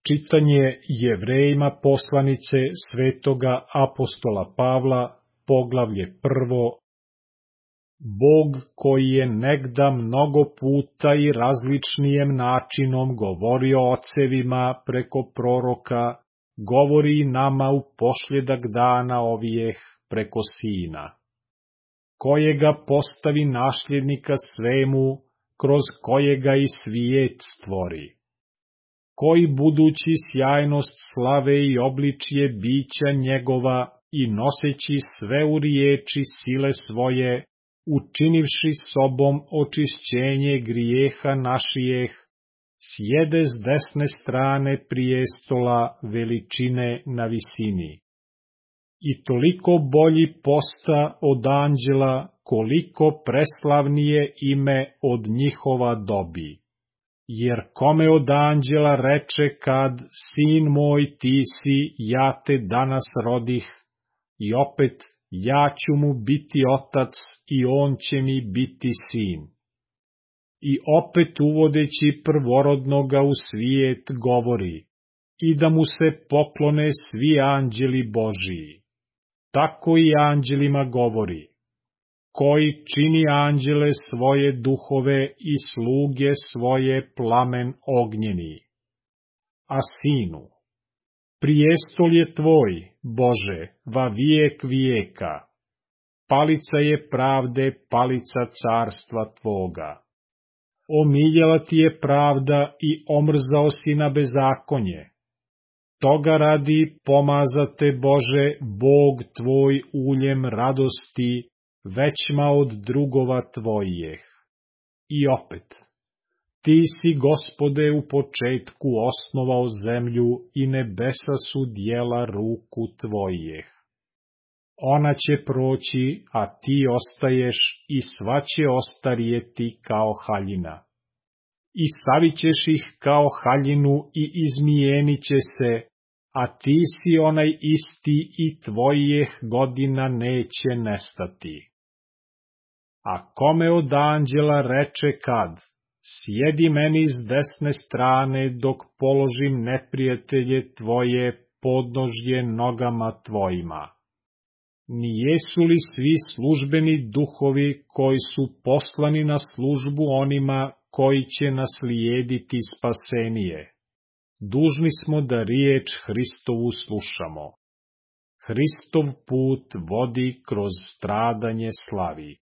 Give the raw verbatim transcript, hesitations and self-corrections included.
Čitanje Jevrejima poslanice svetoga apostola Pavla, poglavlje prvo. Bog koji je negda mnogo puta i različnijem načinom govorio ocevima preko proroka, govori i nama u pošljedak dana ovijeh preko Sina, kojega postavi nasljednika svemu, kroz kojega i svijet stvori, koji budući sjajnost slave i obličje bića njegova i noseći sve u riječi sile svoje, učinivši sobom očišćenje grijeha našijeh, sjede s desne strane prijestola veličine na visini. I toliko bolji posta od anđela, koliko preslavnije ime od njihova dobi. Jer kome od anđela reče kad, sin moj ti si, ja te danas rodih, i opet ja ću mu biti otac i on će mi biti sin. I opet uvodeći prvorodnoga u svijet govori, i da mu se poklone svi anđeli Božiji. Tako i anđelima govori, koji čini anđele svoje duhove i sluge svoje plamen ognjeni. A sinu, prijestol je tvoj, Bože, va vijek vijeka, palica je pravde, palica carstva tvoga. Omiljela ti je pravda i omrzao si na bezakonje. Toga radi pomazate, Bože, Bog tvoj uljem radosti, većma od drugova tvojih. I opet, ti si, Gospode, u početku osnovao zemlju i nebesa su djela ruku tvojih. Ona će proći, a ti ostaješ i sva će ostarijeti kao haljina. I savićeš ih kao haljinu i izmijenit će se, a ti si onaj isti i tvojih godina neće nestati. A kome od anđela reče kad, sjedi meni s desne strane dok položim neprijatelje tvoje podnožje nogama tvojima. Nijesu li svi službeni duhovi koji su poslani na službu onima koji će naslijediti spasenije? Dužni smo da riječ Hristovu slušamo. Hristov put vodi kroz stradanje slavi.